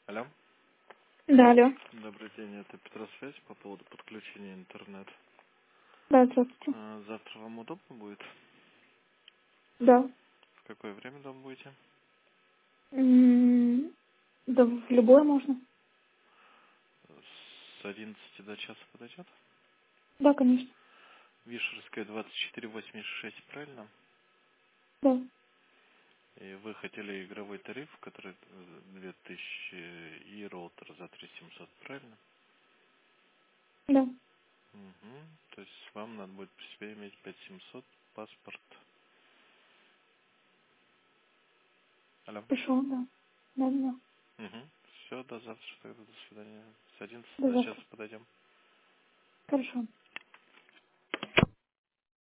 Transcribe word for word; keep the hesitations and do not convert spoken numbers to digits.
Алло. Да, алло. Добрый день, это Петросвязь по поводу подключения интернета. Да, здравствуйте. А, Завтра вам удобно будет? Да. В какое время дома будете? М, Да, в любое можно. С одиннадцати до часа подойдет? Да, конечно. Вишерская двадцать четыре восемьдесят шесть, правильно? Да, И вы хотели игровой тариф, который э, две тысячи и роутер за три тысячи семьсот, правильно? да. Угу. То есть вам надо будет при себе иметь пять тысяч семьсот, паспорт. Алло. Пришел, да. Да, да. Угу. Все, до завтра тогда, до свидания. С одиннадцати До до часа завтра. подойдем. Хорошо.